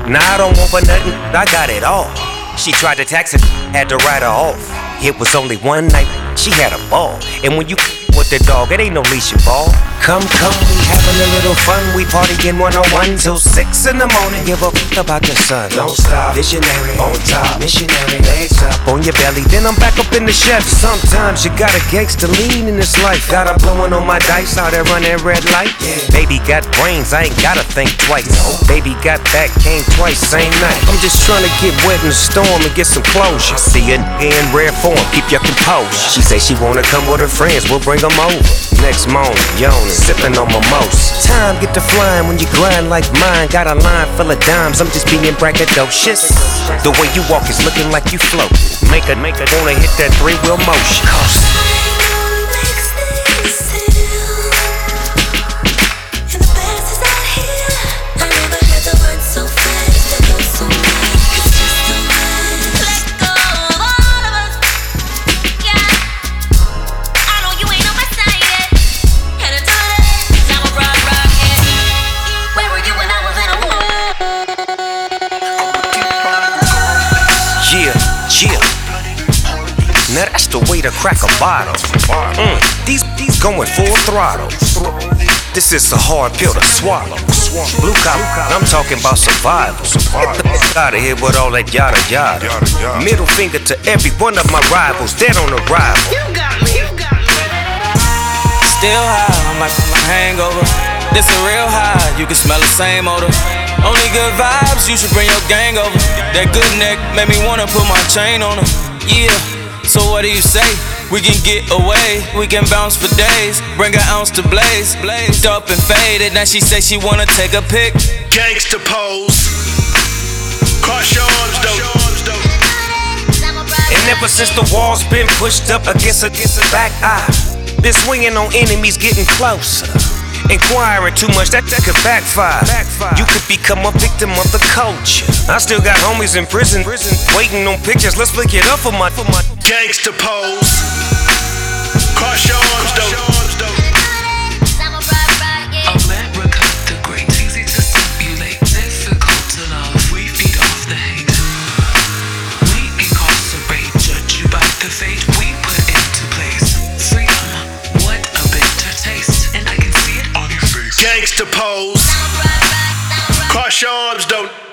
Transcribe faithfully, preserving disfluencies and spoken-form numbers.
Nah, I don't want for nothing, I got it all. She tried to tax it, had to write her off. It was only one night, she had a ball. And when you with the dog, it ain't no leash and ball. Come, come, we having a little fun. We partying one oh one till six in the morning. Give a f about the sun. Don't stop, visionary, on top, missionary. Legs up on your belly, then I'm back up in the chef. Sometimes you gotta gangsta lean in this life. Got her blowing on my dice, out there running red light. Yeah. Baby got brains, I ain't gotta think twice. No. Baby got back, came twice, same night. I'm just trying to get wet in the storm and get some closure. See a in rare form, keep your composure. She say she wanna come with her friends, we'll bring them over. Next moment, yawning, sipping on mimosas. Time get to flying when you grind like mine. Got a line full of dimes, I'm just being braggadocious. The way you walk is looking like you float. Make a, make a, wanna hit that three-wheel motion. Coast. Yeah, yeah. Now that's the way to crack a bottle. Mm, these these going full throttle. This is a hard pill to swallow. Blue collar, I'm talking about survival. Get the f out of here with all that yada yada. Middle finger to every one of my rivals, dead on arrival. You got me, you got me. Still high, I'm like I'm a hangover. This a real high, you can smell the same odor. Only good vibes, you should bring your gang over. That good neck made me wanna put my chain on her. Yeah, so what do you say? We can get away, we can bounce for days. Bring an ounce to blaze, blazed up and faded. Now she say she wanna take a pic. Gangsta pose. Cross your arms, though. And ever since the walls been pushed up against against a back eye, been swinging on enemies getting closer. Inquiring too much, that, that could backfire. backfire. You could become a victim of the culture. I still got homies in prison, prison waiting on pictures. Let's flick it up for my, for my gangsta pose. Cross your arms, though. America the great, easy to simulate, difficult to love. We feed off the hate. We incarcerate, judge you by the fate we put into place. Freedom, what a bitter taste, and I can see it on your face. Gangsta pose. Cross your arms, though.